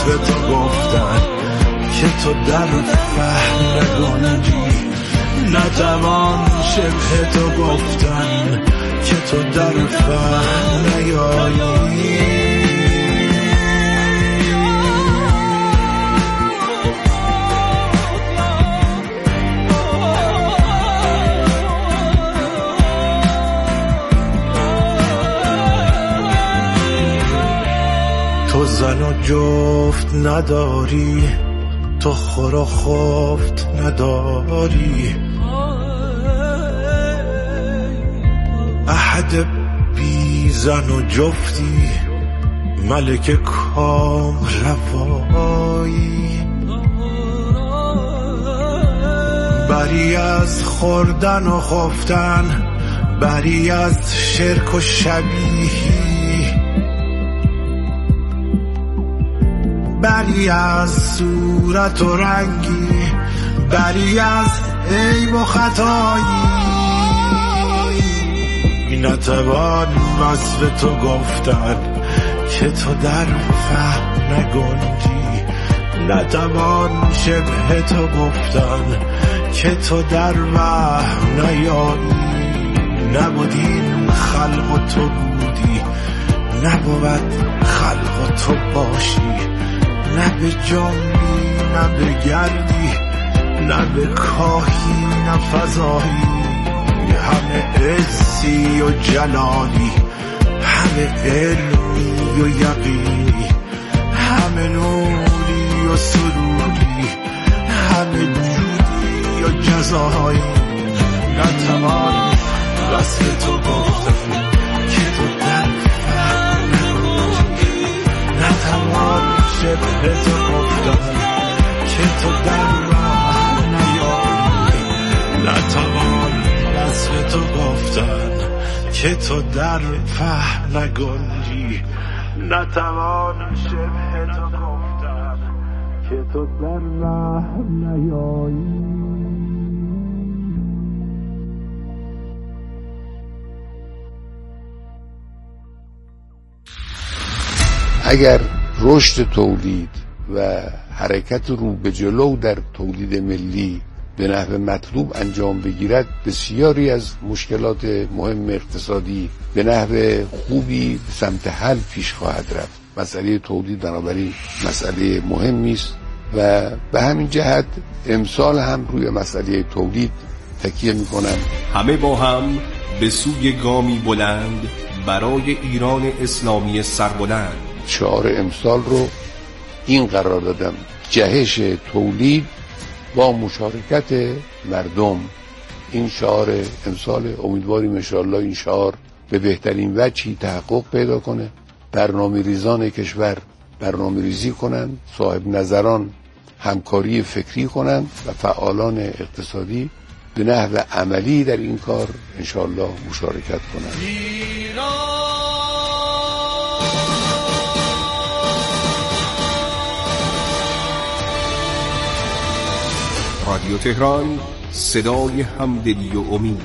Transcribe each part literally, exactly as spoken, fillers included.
وصف تو گفتن که تو در فهم نگنجی، نتوان شبه تو گفتن که تو در فهم نیایی. تو زن و جفت نداری، تو خور و خفت نداری، احد بی زن و جفتی، ملک کام روایی. بری از خوردن و خفتن، بری از شرک و شبیهی، بری از صورت و رنگی، بری از عیب و خطایی. نتوان وصف تو گفتن که تو در فهم نگنجی، نتوان شبه تو گفتن که تو در وهم نیایی. نبودین خلق و تو بودی، نبود خلق و تو باشی، نه به جنبی نه به گردی، نه به کاهی نه فضایی. همه عزی و جلالی، همه علمی و یقینی، همه نوری و سروری، همه جودی و جزایی. نتوان وصف تو گفتن که تو در فهم نگنجی، نتوان شبه تو گفتن که تو در راه نیایی. نتوان وصف تو گفتن که تو در فهم نگنجی، نتوان شبه تو گفتن که تو در راه نیایی. اگر رشد تولید و حرکت رو به جلو در تولید ملی به نحو مطلوب انجام بگیرد، بسیاری از مشکلات مهم اقتصادی به نحو خوبی سمت حل پیش خواهد رفت. مسئله تولید بنابراین مسئله مهمی است و به همین جهت امسال هم روی مسئله تولید تکیه می‌کنم. همه با هم به سوی گامی بلند برای ایران اسلامی سربلند. شعار امسال رو این قرار دادم: جهش تولید با مشارکت مردم. این شعار امسال، امیدواریم انشاءالله این شعار به بهترین وجهی تحقق پیدا کنه. برنامه ریزان کشور برنامه ریزی کنن، صاحب نظران همکاری فکری کنن و فعالان اقتصادی به نحو عملی در این کار انشاءالله مشارکت کنن. رادیو تهران، صدای همدلی و امید.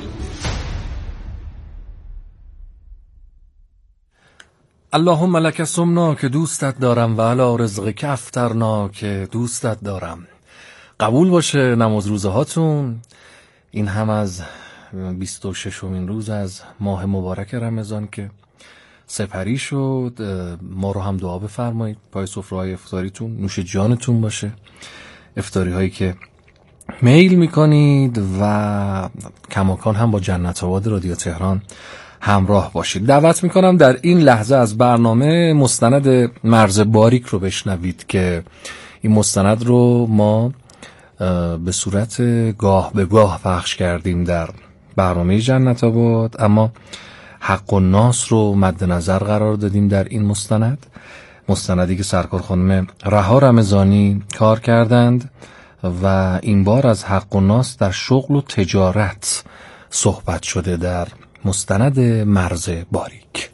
اللهم لک صمنا که دوستت دارم و علی رزقک افطرنا که دوستت دارم. قبول باشه نماز روزه هاتون. این هم از بیست و ششمین روز از ماه مبارک رمضان که سپری شد. ما رو هم دعا بفرمایید. پای سفره‌های افطاریتون نوش جانتون باشه. افطاری هایی که میل میکنید و کماکان هم با جنت آباد رادیو تهران همراه باشید. دعوت میکنم در این لحظه از برنامه مستند مرز باریک رو بشنوید که این مستند رو ما به صورت گاه به گاه پخش کردیم در برنامه جنت آباد، اما حق و ناس رو مد نظر قرار دادیم در این مستند. مستندی که سرکار خانم رها رمضانی کار کردند و این بار از حق و ناس در شغل و تجارت صحبت شده در مستند مرز باریک.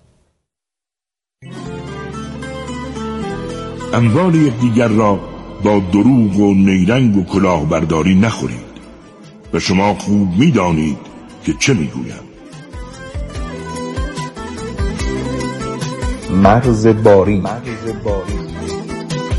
اموال یکدیگر را با دروغ و نیرنگ و کلاهبرداری نخورید و شما خوب می‌دانید که چه می‌گویم. مرز باریک.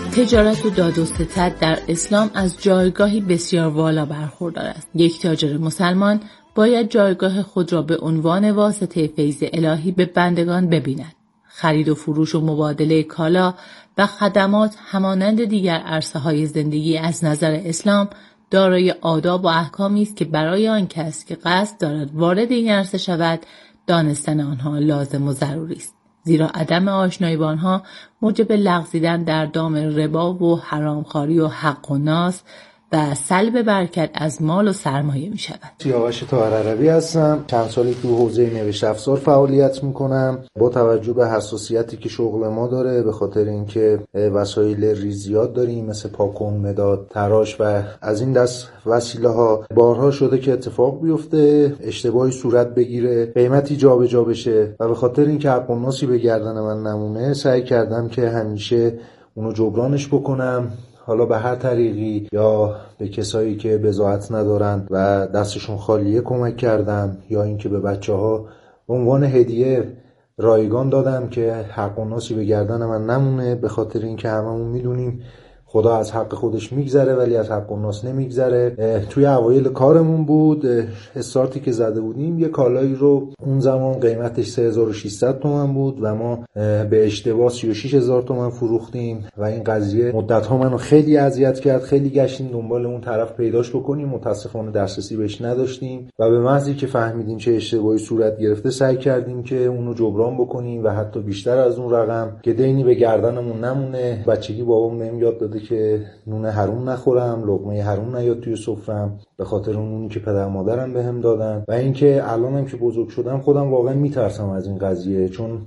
تجارت و داد و ستد در اسلام از جایگاهی بسیار والا برخوردار است. یک تاجر مسلمان باید جایگاه خود را به عنوان واسطه فیض الهی به بندگان ببیند. خرید و فروش و مبادله کالا و خدمات همانند دیگر عرصه‌های زندگی از نظر اسلام دارای آداب و احکامی است که برای آن کس که قصد دارد وارد این عرصه شود دانستن آنها لازم و ضروری است. زیرا عدم آشنایی با آنها موجب لغزیدن در دام ربا و حرامخواری و حق و ناس و سلب برکت از مال و سرمایه می شود. سیاوش طاهرعربی هستم. چند سالی تو حوزه نوشت افزار فعالیت میکنم. با توجه به حساسیتی که شغل ما داره، به خاطر اینکه وسایل ریزیات داریم مثل پاکن، مداد، تراش و از این دست وسیله ها، بارها شده که اتفاق بیفته، اشتباهی صورت بگیره، قیمتی جابجا بشه و به خاطر اینکه حق و ناسی به گردن من نمونه سعی کردم که همیشه اونو جبرانش بکنم، حالا به هر طریقی یا به کسایی که بضاعت ندارن و دستشون خالیه کمک کردم، یا اینکه به بچه‌ها به عنوان هدیه رایگان دادم که حق و ناسی به گردن من نمونه، به خاطر اینکه هممون میدونیم خدا از حق خودش میگذره ولی از حق و ناس نمیگذره. توی اوایل کارمون بود، استارتی که زده بودیم، یه کالایی رو اون زمان قیمتش سه هزار و ششصد تومان بود و ما به اشتباه سی و شش هزار تومان فروختیم و این قضیه مدت‌ها منو خیلی اذیت کرد. خیلی گشتیم دنبال اون طرف پیداش بکنیم، متاسفانه دسترسی بهش نداشتیم و به محضی که فهمیدیم چه اشتباهی صورت گرفته سعی کردیم که اونو جبران بکنیم و حتی بیشتر از اون رقم که دینی به گردنمون نمونه. بچگی بابام بهم یاد داده که نون حروم نخورم، لقمه حروم نیاد توی سفرم، به خاطر اونی که پدر مادرم بهم دادن. و اینکه الانم که بزرگ شدم خودم واقعا میترسم از این قضیه، چون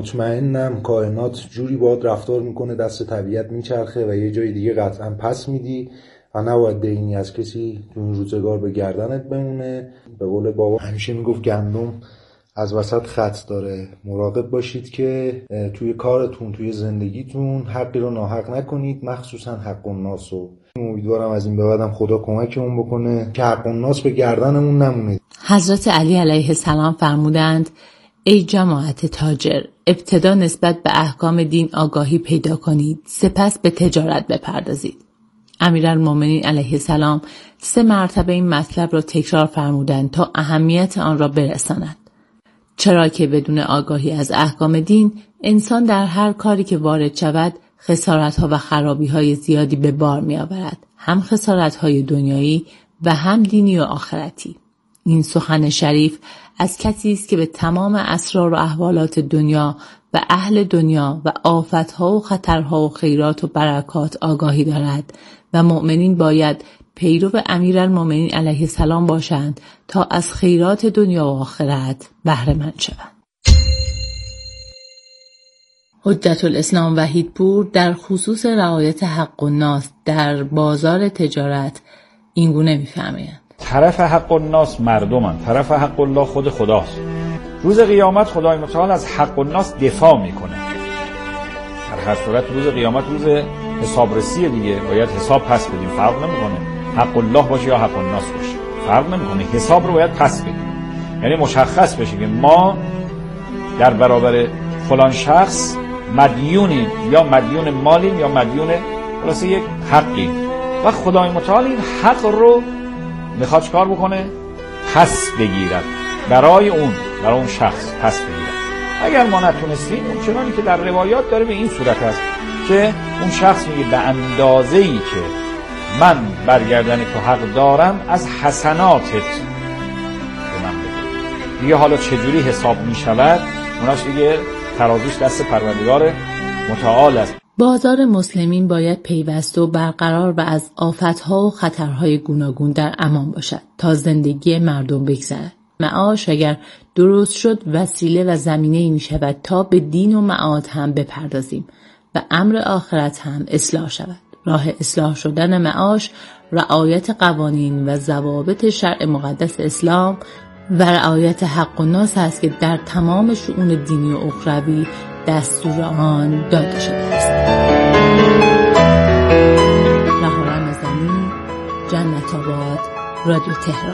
مطمئنم کائنات جوری باهات رفتار میکنه، دست طبیعت میچرخه و یه جای دیگه قطعا پس میدی و نباید دینی از کسی تو این روزگار به گردنت بمونه. به قول بابا همیشه میگفت گندم از وسط خط داره. مراقب باشید که توی کارتون، توی زندگیتون حقی رو ناحق نکنید، مخصوصا حق الناس رو. امیدوارم از این به بعدم خدا کمکمون بکنه که حق الناس به گردنمون نمونه. حضرت علی علیه السلام فرمودند: ای جماعت تاجر، ابتدا نسبت به احکام دین آگاهی پیدا کنید، سپس به تجارت بپردازید. امیرالمومنین علیه السلام سه مرتبه این مطلب را تکرار فرمودند تا اهمیت آن را برسانند. چرا که بدون آگاهی از احکام دین انسان در هر کاری که وارد شود خسارت‌ها و خرابی‌های زیادی به بار می‌آورد، هم خسارت‌های دنیایی و هم دینی و آخرتی. این سخن شریف از کسی است که به تمام اسرار و احوالات دنیا و اهل دنیا و آفت‌ها و خطرها و خیرات و برکات آگاهی دارد و مؤمنین باید پیرو امیرالمومنین علیه السلام باشند تا از خیرات دنیا و آخرت بهره مند شوند. حجت الاسلام وحیدپور در خصوص رعایت حق الناس در بازار تجارت اینگونه می‌فرمایند: طرف حق الناس مردمن، طرف حق الله خود خداست. روز قیامت خدای متعال از حق الناس دفاع میکنه. در هر صورت روز قیامت روز حسابرسی دیگه، باید حساب پس بدیم. فرق نمیکنه حق الله باشه یا حق الناس باشه، فرق نمیکنه، حساب رو باید پس بدیم. یعنی مشخص بشه که ما در برابر فلان شخص مدیونیم، یا مدیون مالیم یا مدیون خلاصه یک حقی، و خدای متعال این حق رو میخواد چکار بکنه؟ پس بگیرد برای اون برای اون شخص پس بگیرد. اگر ما نتونستیم، اون چنانی که در روایات داره به این صورت هست که اون شخص میگه به اندازه‌ای که من برگردن تو حق دارم از حسناتت به من بده. دیگه حالا چجوری حساب میشود اوناش دیگه ترازوش دست پروردگار متعال است. بازار مسلمین باید پیوسته و برقرار و از آفت‌ها و خطرهای گوناگون در امان باشد تا زندگی مردم بگذرد. معاش اگر درست شد وسیله و زمینه‌ای می شود تا به دین و معاد هم بپردازیم و امر آخرت هم اصلاح شود. راه اصلاح شدن معاش رعایت قوانین و ضوابط شرع مقدس اسلام و رعایت حق الناس است که در تمام شؤون دینی و اخروی دستور آن داده شده است. رها رمضانی، جنت آباد، رادیو تهران.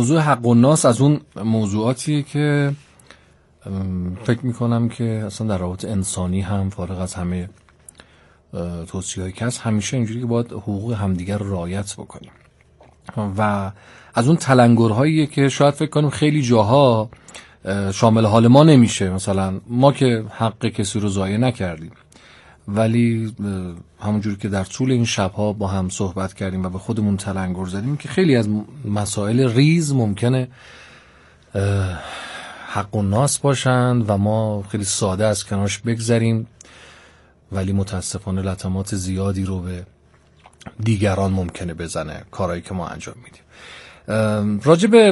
موضوع حق الناس از اون موضوعاتیه که فکر میکنم که اصلا در روابط انسانی هم فارغ از همه توصیه‌های کس همیشه اینجوری که باید حقوق همدیگر رو رعایت بکنیم و از اون تلنگرهایی که شاید فکر کنیم خیلی جاها شامل حال ما نمیشه، مثلا ما که حق کسی رو ضایع نکردیم ولی همونجوری که در طول این شبها با هم صحبت کردیم و به خودمون تلنگر زدیم که خیلی از مسائل ریز ممکنه حق الناس باشند و ما خیلی ساده از کنارش بگذریم، ولی متاسفانه لطمات زیادی رو به دیگران ممکنه بزنه کارهایی که ما انجام میدیم. راجع به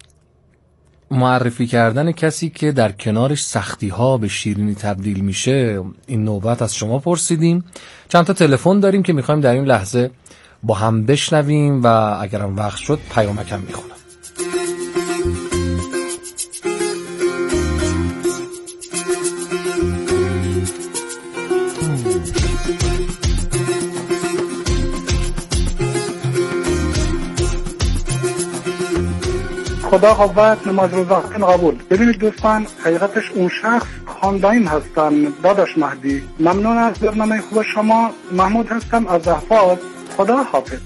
معرفی کردن کسی که در کنارش سختی ها به شیرینی تبدیل میشه، این نوبت از شما پرسیدیم. چند تا تلفن داریم که میخوایم در این لحظه با هم بشنویم و اگرم وقت شد پیامکم میخونم. خدا قوت، نماز روزاکن قبول. ببینید دوستان، حقیقتش اون شخص خاندایم هستن. داداش مهدی، ممنون از برنامه خوب شما. محمود هستم از احفاظ. خدا حافظ.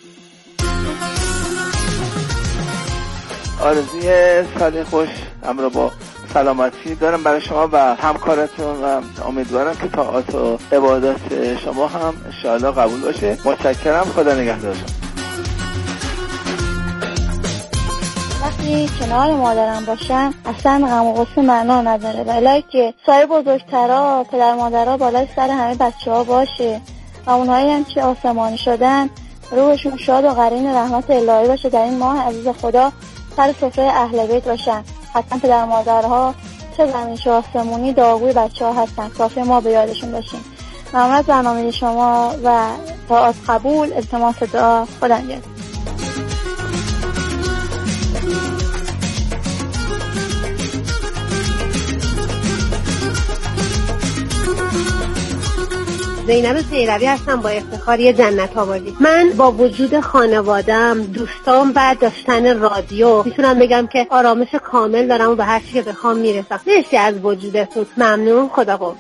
آرزوی سال خوش همراه با سلامتی دارم برای شما و همکارتون و امیدوارم که طاعات و عبادات شما هم انشاءالله قبول باشه. متشکرم. خدا نگهدار شما. وقتی کنار مادرم باشم اصلا غم و غصه معنا نداره، ولی که سایر بزرگترها پدر مادرها بالای سر همه بچه ها باشه و اونهایی هم که آسمانی شدن روحشون شاد و قرین رحمت الهی باشه در این ماه عزیز خدا، سر سفره اهل بیت باشن. حتما پدر مادرها چه زمین چه آسمونی دعاگوی بچه ها هستن، کافی ما به یادشون باشیم. ممنون از برنامه شما و طاعات قبول. التماس دعا. خدا نگهدار. زینب سیروی هستم، با افتخار یه جنت آبادی. من با وجود خانوادم، دوستام و داشتن رادیو میتونم بگم که آرامش کامل دارم و به هر چی که بخوام میرسم. مرسی از وجودتون. ممنون. خدا قوت.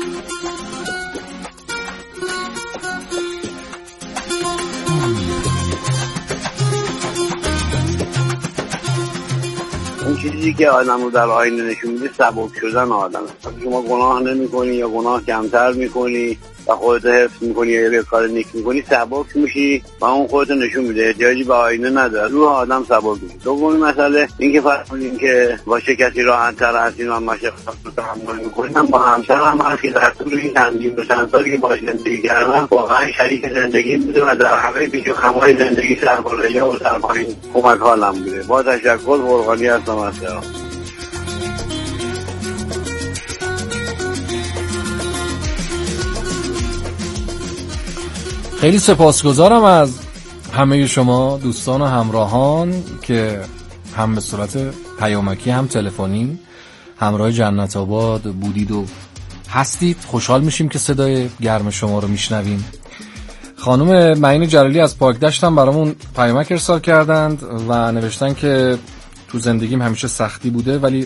اون چیزی که آدم رو در آینه نشون میده سبک شدن آدم. شما گناه نمی کنی یا گناه کمتر میکنی و خودت حفظ میکنی یا یه کار نیک میکنی، سبک میشی و اون خودت نشون میده. احتیاجی به آینه نداره، روح آدم سبک میشه. دومی مسئله این که فرمودین که با چه کسی راحت‌تر هستین و مشقت رو تحمل میکنین. با همسرم هست که در طول این چندین دو چند سالی که باهاش زندگی کردم واقعا شریک زندگی بوده و در همه پیش و خمای زندگی سربالایی و سرپایین کمک حالم بوده. با تشکر. فرقانی هستم از تهران. خیلی سپاسگزارم از همه شما دوستان و همراهان که هم به صورت پیامکی هم تلفنی همراه جنت آباد بودید و هستید. خوشحال میشیم که صدای گرم شما رو میشنویم. خانم معین جلالی از پاکدشت هم برامون پیامک ارسال کردند و نوشتن که تو زندگیم همیشه سختی بوده ولی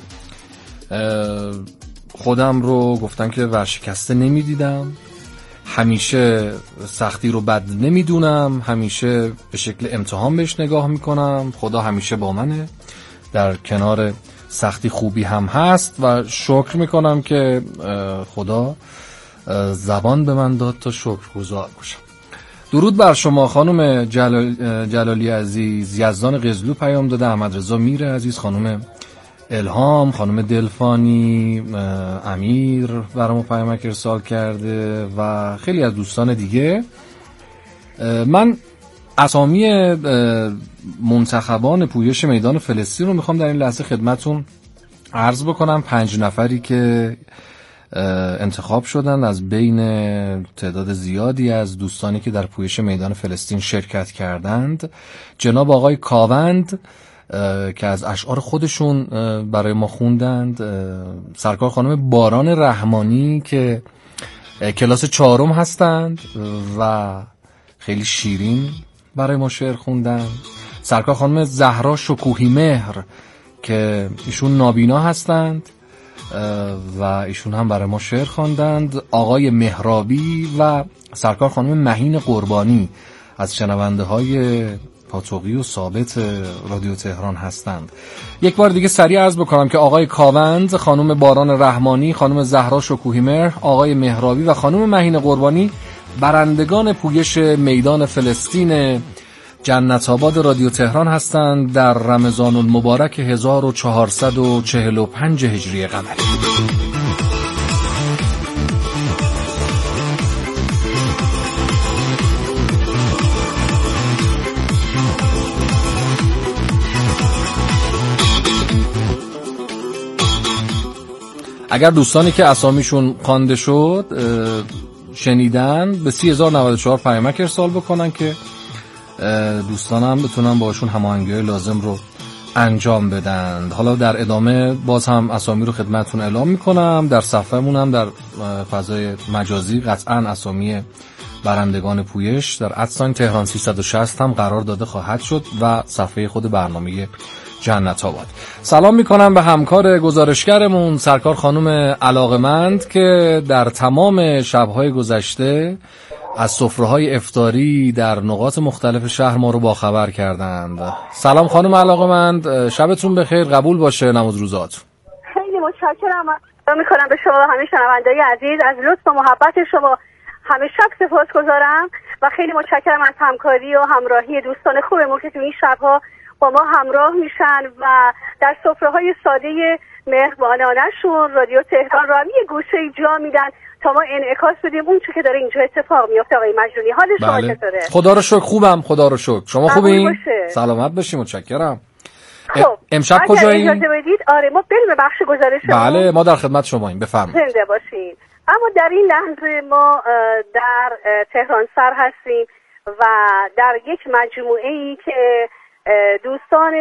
خودم رو گفتن که ورشکسته نمیدیدم، همیشه سختی رو بد نمیدونم، همیشه به شکل امتحان بهش نگاه میکنم، خدا همیشه با منه، در کنار سختی خوبی هم هست و شکر میکنم که خدا زبان به من داد تا شکرگزار باشم. درود بر شما خانم جلال جلالی عزیز. یزدان قزلو پیام داده، احمد رضا میر عزیز، خانم الهام، خانم دلفانی، امیر برامو پیامک ارسال کرده و خیلی از دوستان دیگه. من اسامی منتخبان پویش میدان فلسطین رو میخوام در این لحظه خدمتون عرض بکنم. پنج نفری که انتخاب شدن از بین تعداد زیادی از دوستانی که در پویش میدان فلسطین شرکت کردند. جناب آقای کاوند که از اشعار خودشون برای ما خوندند، سرکار خانم باران رحمانی که کلاس چهارم هستند و خیلی شیرین برای ما شعر خوندند، سرکار خانم زهرا شکوهی مهر که ایشون نابینا هستند و ایشون هم برای ما شعر خواندند، آقای مهرابی و سرکار خانم مهین قربانی از شنونده های پاتوقی و ثابت رادیو تهران هستند. یک بار دیگه سریع عرض بکنم که آقای کاوند، خانم باران رحمانی، خانم زهرا شکوهی مهر، آقای مهرابی و خانم مهین قربانی برندگان پویش میدان فلسطین جنت آباد رادیو تهران هستند در رمضان المبارک هزار و چهارصد و چهل و پنج هجری قمری. اگر دوستانی که اسامیشون خوانده شد شنیدن به سی هزار و نود و چهار پیامک ارسال بکنن که دوستانم بتونن باشون هماهنگی‌های لازم رو انجام بدن. حالا در ادامه باز هم اسامی رو خدمتتون اعلام میکنم. در صفحه‌مون هم در فضای مجازی قطعاً اسامی برندگان پویش در ادساین تهران سیصد و شصت هم قرار داده خواهد شد و صفحه خود برنامه جنت آباد. سلام میکنم به همکار گزارشگرمون سرکار خانم علاقمند که در تمام شب‌های گذشته از سفره‌های افطاری در نقاط مختلف شهر ما رو باخبر کردند. سلام خانم علاقمند، شبتون بخیر، قبول باشه نماز روزات. خیلی متشکرم میکنم به شما همه شنونده‌های عزیز، از لطف و محبت شما همه شب سپاسگزارم و خیلی متشکرم از همکاری و همراهی دوستان خوبمون که تو این شب‌ها با ما همراه میشن و در سفره‌های ساده مهربانانه‌شون رادیو تهران رو هم یه گوشه جا میدن تا ما انعکاس بدیم اون چه که داره اینجا اتفاق میفته. آقای مجنونی حال شما بله. چطوره؟ خدا رو شکر خوبم، خدا رو شکر. شما خوبین؟ سلامت باشین، متشکرم. خب امشب کجایین؟ اجازه بدید آره ما بریم به بخش گزارش. بله ما در خدمت شماییم، بفرمایید. زنده باشین. اما در این لحظه ما در تهران سر هستیم و در یک مجموعه‌ای که دوستان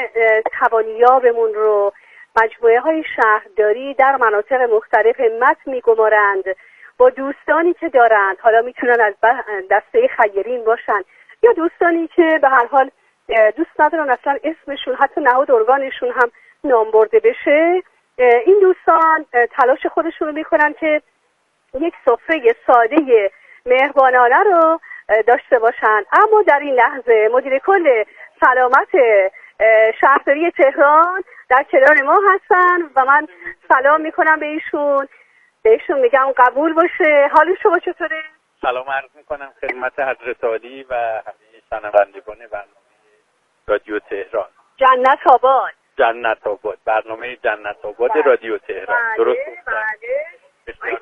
توانیابمون رو مجموعه های شهرداری در مناطق مختلف مت میگمارند با دوستانی که دارند، حالا میتونن از دسته خیرین باشن یا دوستانی که به هر حال دوست ندارن اصلا اسمشون حتی نهاد ارگانشون هم نام برده بشه. این دوستان تلاش خودشون رو میکنن که یک سفره ساده مهربانانه رو داشته باشن. اما در این لحظه مدیر کل سلامت شهرداری تهران در کنار ما هستن و من سلام میکنم به ایشون، بهشون میگم قبول باشه. حال شما چطوره؟ سلام عرض میکنم خدمت حضرت عالی و همه شنوندگان برنامه رادیو تهران. جنت آباد جنت آباد برنامه جنت آباد رادیو تهران. بله، درست بله.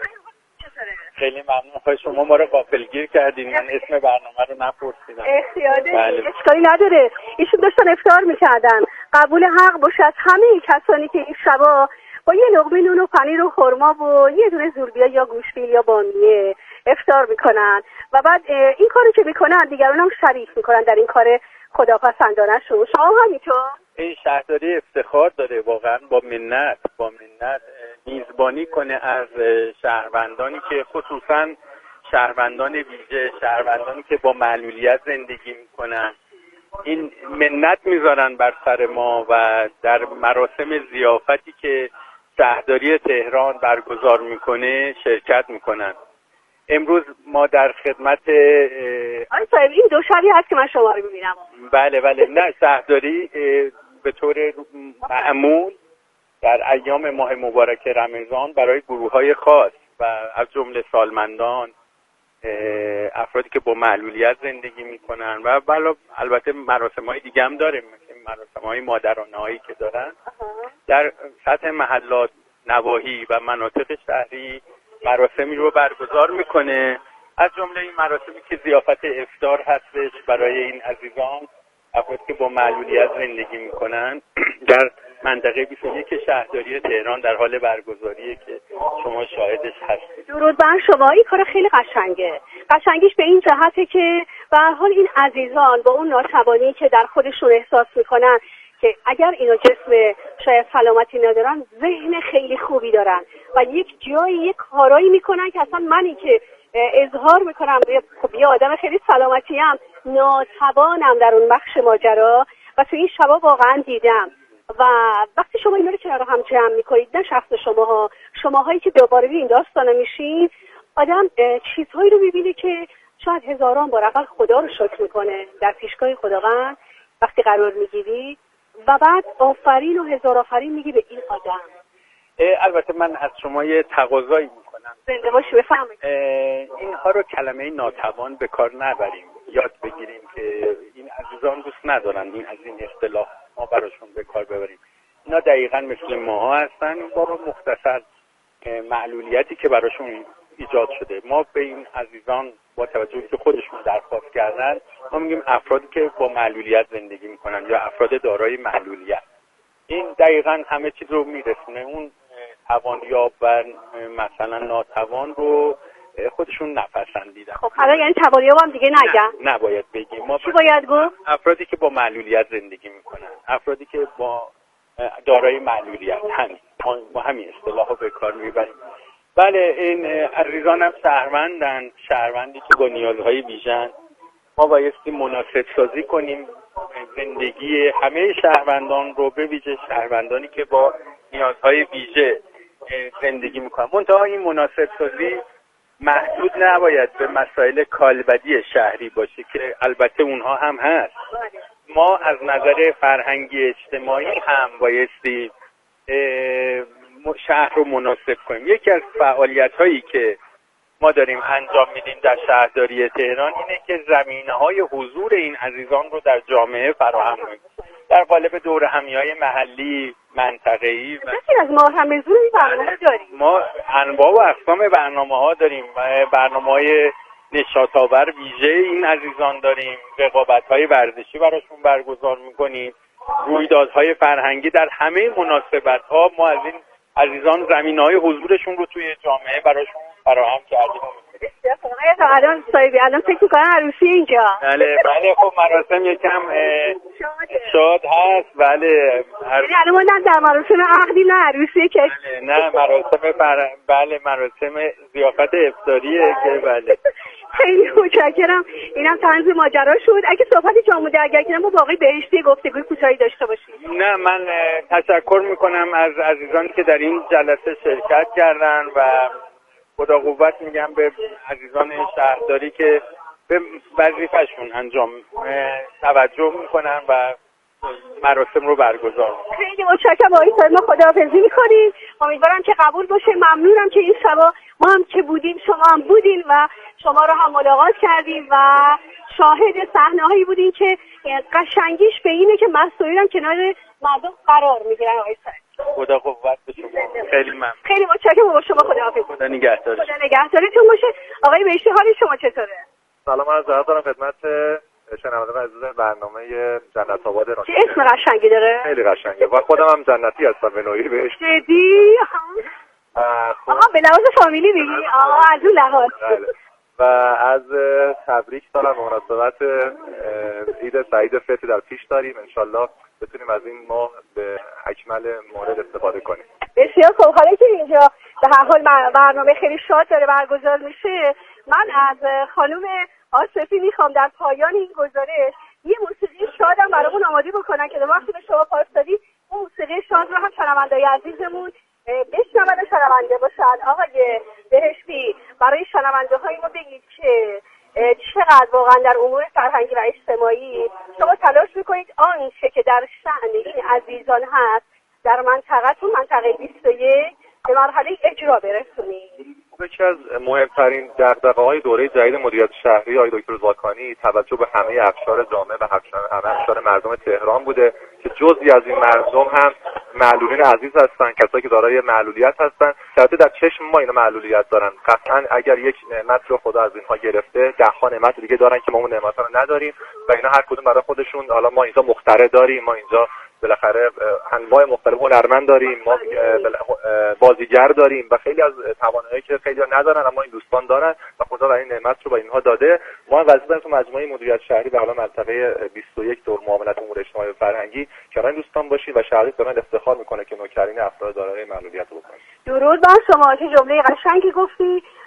خیلی ممنون. خواهی شما ما رو غافلگیر کردین، من اسم برنامه رو نپرسیدم. احتیاطه بله. اشکالی نداره. ایشون داشتن افطار میکردن. قبول حق باشه از همه کسانی که این شبا با یه لقمه نون و پنیر و خرما و یه دونه زولبیا یا گوشتیل یا بامیه افطار میکنن و بعد این کاری که میکنن دیگران هم شریک میکنن در این کار خداپسندانه شون. شما همینطور؟ این شهرداری افتخار داره واقعا با منت با منت میزبانی کنه از شهروندانی که خصوصا شهروندان ویژه، شهروندانی که با معلولیت زندگی میکنن. این منت میذارن بر سر ما و در مراسم ضیافتی که شهرداری تهران برگزار میکنه شرکت میکنن. امروز ما در خدمت آقای صاحب این دو شبی هست که من شما رو میبینم. بله بله نه شهرداری به طور معمول در ایام ماه مبارک رمضان برای گروه‌های خاص و از جمله سالمندان، افرادی که با معلولیت زندگی میکنن و بالا البته مراسم‌های دیگه هم داره، مثل مراسم‌های مادرانه‌هایی که دارن در سطح محلات نواحی و مناطق شهری مراسمی رو برگزار میکنه. از جمله این مراسمی که ضیافت افطار هستش برای این عزیزان، افرادی که با معلولیت زندگی میکنن در منطقه بیست و یک شهرداری تهران در حال برگزاریه که شما شاهدش هستید. درود بر شما. این کار خیلی قشنگه. قشنگیش به این جهته که به هر حال این عزیزان با اون ناتوانی که در خودشون احساس میکنن که اگر اینا جسم شاید سلامتی ندارن ذهن خیلی خوبی دارن و یک جایی یک کارایی میکنن که اصلا منی که اظهار میکنم خب یه آدم خیلی سلامتیم، ناتوانم در اون بخش ماجرا و تو این شبا واقعا دیدم. و وقتی شما اینا رو کنار هم جمع میکنید، نه شخص شماها، شماهایی که دوباره این داستانا میشین، آدم چیزهایی رو میبینه که شاید هزاران بار اول خدا رو شکر میکنه در پیشگاه خداوند وقتی قرار میگیری و بعد آفرین و هزار آفرین میگی به این آدم. البته من از شما یه تقاضایی میکنم. زنده باشی، بفرمایید. اینها رو کلمه ناتوان به کار نبریم، یاد بگیریم که این عزیزان دوست ندارن این از این اصطلاح ما براشون به کار ببریم. اینا دقیقاً مثل ماها هستن، با مختصر معلولیتی که براشون ایجاد شده. ما به این عزیزان با توجه که خودشون درخواست کردن ما میگیم افرادی که با معلولیت زندگی میکنن یا افراد دارای معلولیت. این دقیقاً همه چیز رو میرسونه. اون توانیاب و مثلا ناتوان رو خودشون نپسندیدن. خب حالا یعنی توانیاب هم دیگه نگم؟ نه، نباید بگیم. ما چی باید گفت؟ افرادی که با معلولیت زندگی میکنن، افرادی که با دارای معلولیت، همین ما همین اصطلاح رو به کار میبریم. بله، این عزیزان هم شهروندن، شهروندی که با نیازهای ویژن. ما بایستی مناسب سازی کنیم زندگی همه شهروندان رو، به ویژه شهروندانی که با نیازهای ویژه زندگی میکنن. منتها این مناسب سازی محدود نباید به مسائل کالبدی شهری باشه که البته اونها هم هست. ما از نظر فرهنگی اجتماعی هم بایستی شهر رو مناسب کنیم. یکی از فعالیت هایی که ما داریم انجام میدیم در شهرداری تهران اینه که زمینه‌های حضور این عزیزان رو در جامعه فراهم کنیم در قالب دور همی‌های محلی، منطقه‌ای. و از ما هم زور برنامه داریم. ما انواع و اقسام برنامه‌ها داریم، برنامه‌های نشاط‌آور ویژه این عزیزان داریم، رقابت‌های ورزشی براشون برگزار می‌کنیم، رویدادهای فرهنگی. در همه مناسبت‌ها ما از این عزیزان زمینه‌های حضورشون رو توی جامعه براشون فراهم کردیم. الان صاحبی الان فکر می‌کنم عروسی اینجا. بله بله، خب مراسم یکم شاد هست. بله یعنی الان ما در مراسم عقدی، نه عروسی که بله، نه مراسم بر... بله مراسم ضیافت افطاریه که بله. خیلی متشکرم. اینم طنز ماجرا شد. اگه صحبت جامعه اگر کنم ما باقی بهشتی گفتگوی کوتاهی داشته باشیم. نه، من تشکر میکنم از عزیزانی که در این جلسه شرکت کردن و خدا قوت میگم به عزیزان شهرداری که به وظیفه‌شون انجام توجه میکنن و مراسم رو برگزار میکنن. خیلی متشکرم. آقای صاحب ما خداحافظی میکنیم. امیدوارم که قبول باشه. ممنونم که این شبا ما هم که بودیم شما هم بودین و شما رو هم ملاقات کردیم و شاهد صحنه‌هایی بودین که قشنگیش به اینه که مسئولین هم کنار مردم قرار میگیرن. آقای صاحب خدا قوت به شما. خیلی ممنون. خیلی متشکرم. با شما خداحافظ. خدا نگهدار. خدا نگهدارتون باشه. آقای بهشتی حال شما چطوره؟ سلام، عرض دارم خدمت شنوندگان عزیز برنامه جنت آباد رادیو. چه اسم قشنگی داره؟ خیلی قشنگه و خودم هم جنتی هستم به نوعی بهش. جدی؟ آها به لحاظ فامیلی میگی؟ آها از اون لحاظ. و از تبریک دارم به مناسبت عید سعید فطر در پیش داریم. انشالله بتونیم از این ماه به اکمل مورد استفاده کنیم. بسیار خوب. حالا که اینجا به هر حال برنامه خیلی شاد داره برگزار میشه، من از خانم آصفی میخوام در پایان این گزارش یه موسیقی شادم برامون آماده بکنن که وقتی به شما پاس دادید اون موسیقی شاد رو هم شنونده‌های عزیزمون بشنون و شنونده باشن. آقای بهشتی برای شنونده های ما بگید که چقدر واقعا در امور فرهنگی و اجتماعی شما تلاش میکنید آنچه که در شأن این عزیزان هست در منطقه‌تون، منطقه بیست و یک، به مرحله اجرا برسونید. یکی از مهمترین دغدغه‌های دوره جدید مدیریت شهری آقای دکتر زاکانی توجه به همه اقشار جامعه و همه اقشار مردم تهران بوده که جزئی از این مردم هم معلولین عزیز هستن، کسایی که دارای معلولیت هستن. البته در چشم ما اینا معلولیت دارن. قطعا اگر یک نعمت رو خدا از اینها گرفته، ده ها نعمت دیگه دارن که ما اون نعمت رو نداریم و اینا هر کدوم برای خودشون، حالا ما اینجا مخترع داریم، ما اینجا بالاخره انواع مختلف هنرمند داریم، ما بازیگر داریم و خیلی از توانایی که خیلی ندارن اما این دوستان دارن و خدا این نعمت رو به اینها داده. ما وظیفه داریم تو مجموعه مدیریت شهری و حالا منطقه بیست و یک دور معاونت امور اجتماعی و فرهنگی کنار دوستان باشیم و شهری دارن افتخار میکنه که نوکرین افراد دارای معلولیت رو بکنه. درود بر شما. چه جمله قشنگی گفتی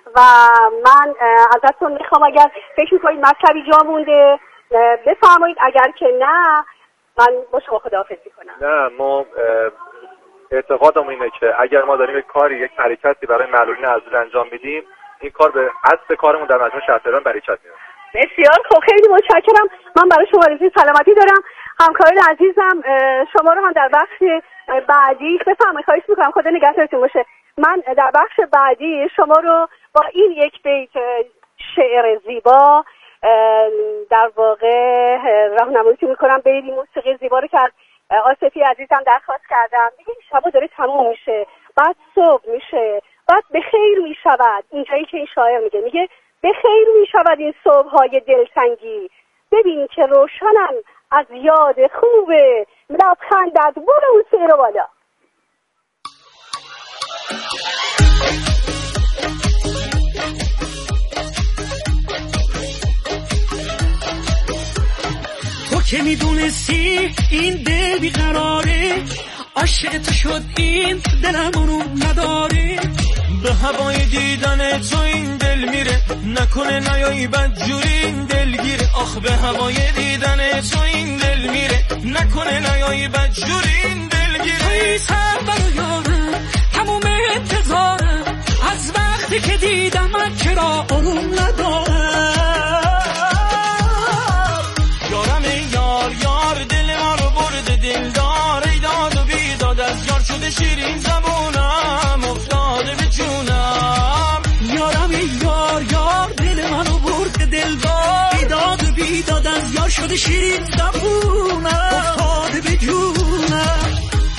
و من ازتون میخوام اگر فکر میکنید مطلبی جا مونده بفرمایید، اگر که نه من با شما خداحافظی کنم. نه، ما اعتقادم اینه که اگر ما داریم یک کاری، یک حرکتی برای معلولین عزیز انجام میدیم، این کار به اصل کارمون در مجموع شهر تهران برکت میاره. بسیار خب، خیلی متشکرم. من برای شما آرزوی سلامتی دارم. همکاران عزیزم شما رو هم در بخش بعدی بفرمایید، خواهش میکنم، خدا نگهدارتون باشه. من در بخش بعدی شما رو با این یک بیت شعر زیبا در واقع راهنماییتون میکنم به این موسیقی زیبا رو که از آصفی عزیزم درخواست کردم. دیگه شبا داره تموم میشه، بعد صبح میشه، بعد به خیر میشود. اینجایی که این شاعر میگه میگه به خیر میشود این صبح‌های دلتنگی، ببین که روشنم از یاد خوبه، لبخندت برو سیر و بالا. تو که میدونستی این دل بیقراره، عاشق تو شد این دلم اونو نداره، به هوای دیدن تو این دل میره، نکنه نیایی بدجوری این دل گیره. آخ به هوای دیدن تو این دل میره، نکنه نیایی بدجوری این دل گیره. توی سر برو یارم تموم انتظارم، از وقتی که دیدم من چرا آروم ندارم. یارم ای یار یار دل ما رو برده دلدار، ای داد و بیداد از یار شده شیرین زبونم، افتاده به جونم. یارم ای یار یار دل منو برده دلدار، ای داد و بیداد از یار شده شیرین زبونم، افتاده به جونم.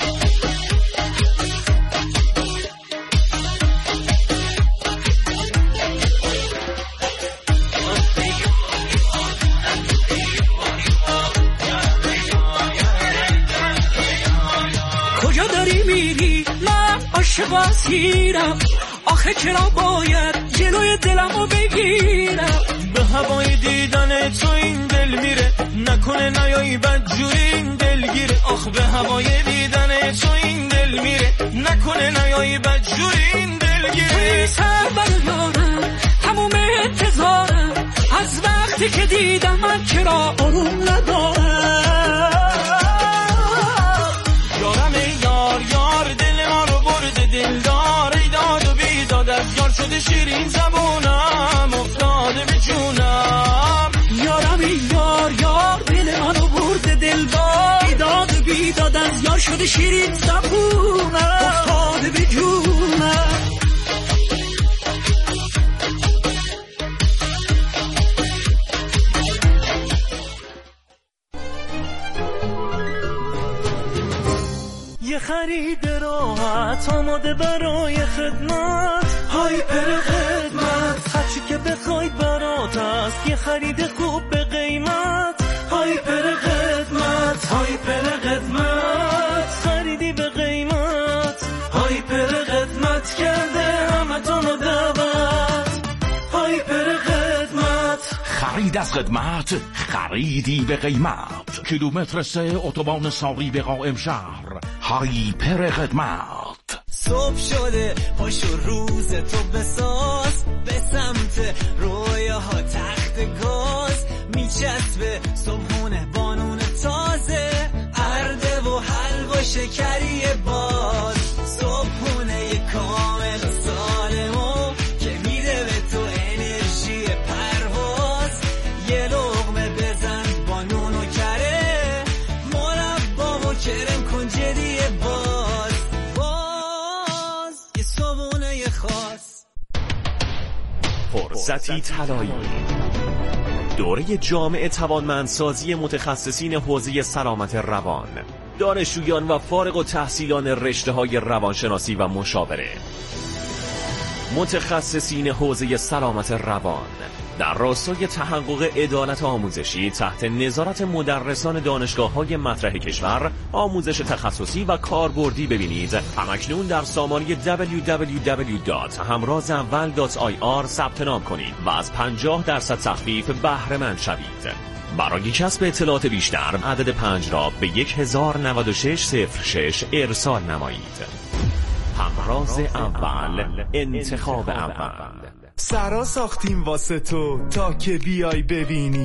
کجا داری میری من عاشق اسیرم، آخه چرا باید جلوی دلمو بگیرم. به هوای دیدن تو این دل میره، نکنه نیایی بدجوری این دل گیره. آخ به هوای دیدن تو این دل میره، نکنه نیایی بدجوری این دل گیره. توی سر برو یارم تموم انتظارم، از وقتی که دیدم من چرا آروم ندارم. یارم ای یار یار دل ما رو برده دلدار، ای داد و بیداد از یار شده شیرین زبونم، افتاده به جونم. یارم ای یار یار دل منو برده دلدار، ای داد و بیداد از یار شده شیرین زبونم، افتاده به جونم. یه خرید راحت آماده برای خدمت، هایپر خدمت، هرچی که بخواید برات است، یه خرید خوب به قیمت. هایپر خدمت، هایپر خدمت، خریدی به قیمت. هایپر خدمت کرده همتونو دعوت. هایپر خدمت، خرید از خدمت، خریدی به قیمت. کیلومتر سه اتوبان ساری به قائم شهر. هایپر خدمت. صبح شده پاشو روز تو بساز، به سمت رویاها تخت گاز، میچسبه صبحونه بانون تازه، ارده و حلوا شکری باز. صبحونه کامل سالمو که میده به تو انرژی پرواز، یه لقمه بزن با نون و کره، مربا و کرم کن جدی باز. باز یه صبحونه خاص. فرصتی طلایی، دوره جامع توانمندسازی متخصصین حوزه سلامت روان، دانشجویان و فارغ التحصیلان رشته‌های روانشناسی و مشاوره. متخصصین حوزه سلامت روان در راستای تحقق عدالت آموزشی تحت نظارت مدرسان دانشگاه‌های مطرح کشور آموزش تخصصی و کاربردی ببینید. همکنون در سامانه دبلیو دبلیو دبلیو دات همراز اول دات آی آر ثبت نام کنید و از پنجاه درصد تخفیف بهره مند شوید. برای کسب اطلاعات بیشتر عدد پنج را به یک هزار و نود و شش صفر شش ارسال نمایید. همراز اول، انتخاب اول. سرا ساختیم واسه تو تا که بیای ببینی.